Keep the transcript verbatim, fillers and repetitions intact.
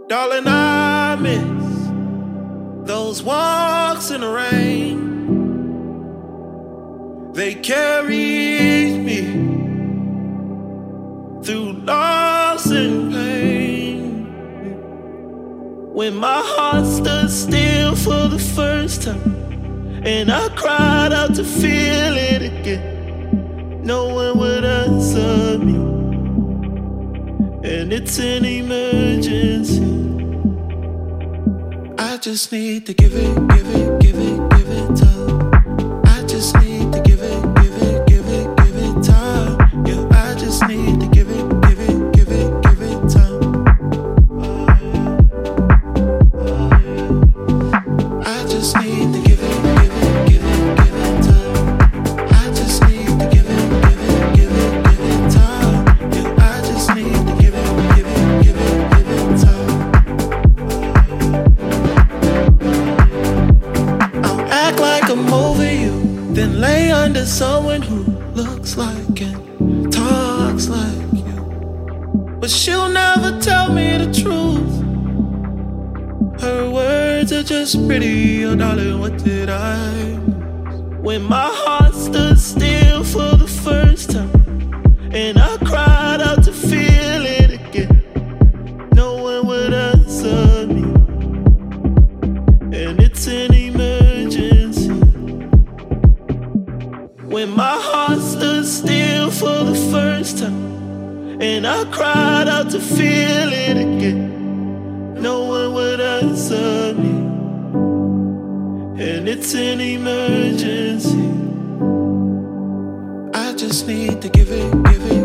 Darling, I miss those walks in the rain. They carried me through loss and pain. When my heart stood still for the first time, and I cried out to feel it again, no one would answer me, and it's an emergency. I just need to give it, give it, give it, give it time. I just need to give it, give it, give it, give it time. Yeah, I just need to give it, give it, give it, give it time. I just need to give it, give it, give it, give it time. I just need to give it, give it, give it, give it time. Yeah, I just need to give it, give it, give it, give it time. I'll act like I'm over you, then lay under someone who looks like and talks like you, but she'll never tell me the truth. Her words are just pretty, oh darling, what did I miss? When my heart stood still for the first time, and I cried out to feel it again, no one would answer me, and it's an emergency. When my heart stood still for the first time, and I cried out to feel it again, no one would answer me, and it's an emergency. I just need to give it, give it,